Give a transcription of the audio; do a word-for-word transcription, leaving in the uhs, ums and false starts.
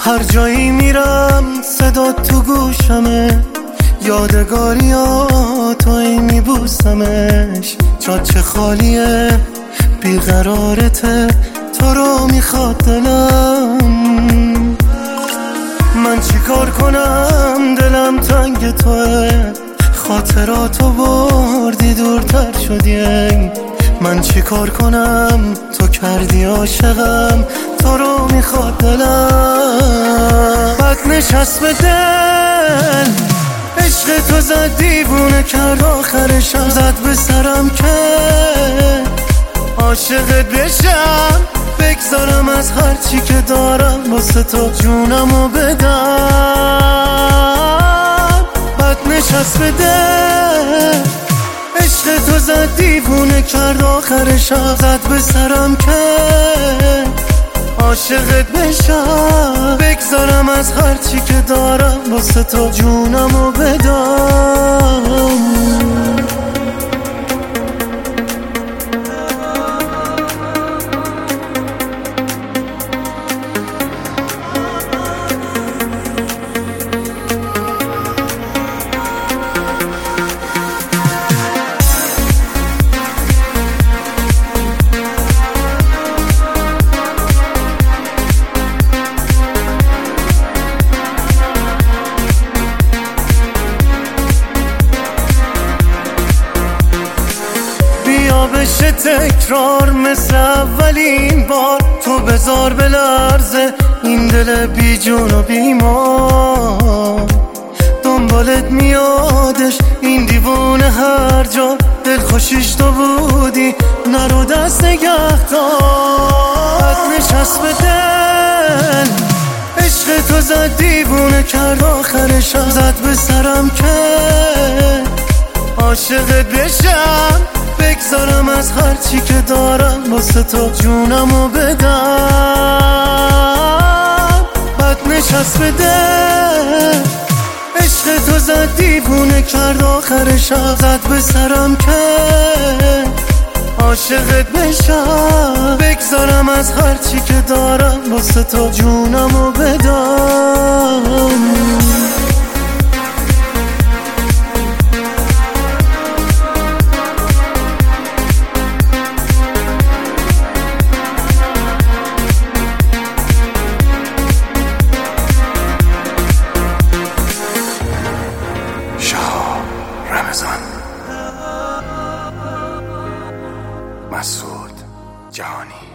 هر جایی میرم صدا تو گوشمه، یادگاریاتو میبوسمش. جاچه خالیه بیقرارته، تو رو میخواد دلم. من چی کار کنم دلم تنگ توه، خاطراتو بردی دورتر شدی. من چی کار کنم تو کردی عاشقم، تو رو میخواد دلم. بد نشست به دل، عشق تو زد دیوونه کرد، آخرشم زد به سرم که عاشقت بشم. بگذارم از هر چی که دارم واسه تو جونمو بدم. بد نشست به دل، عشق تو زد دیوونه کرد، آخرشم زد به سرم که عاشقت بشم. بگذارم از هر چی که دارم واسه تو جونمو بدم. بشه تکرار مثل اولین بار، تو بذار بلرزه این دل بی جون و بیمار. دنبالت میادش این دیوونه هر جا، دل خوشیش تو بودی نرو دست نگه دار. بد نشست به دل، عشق تو زد دیوونه کرد، آخرشم زد به سرم که عاشقت بشم. بگذارم از هر چی که دارم واسه تو جونمو بدم. بد نشست به دل، عشق تو زد دیوونه کرد، آخرشم زد به سرم که عاشقت بشم. بگذارم از هر چی که دارم واسه تو جونمو بدم. مسعود جهانی.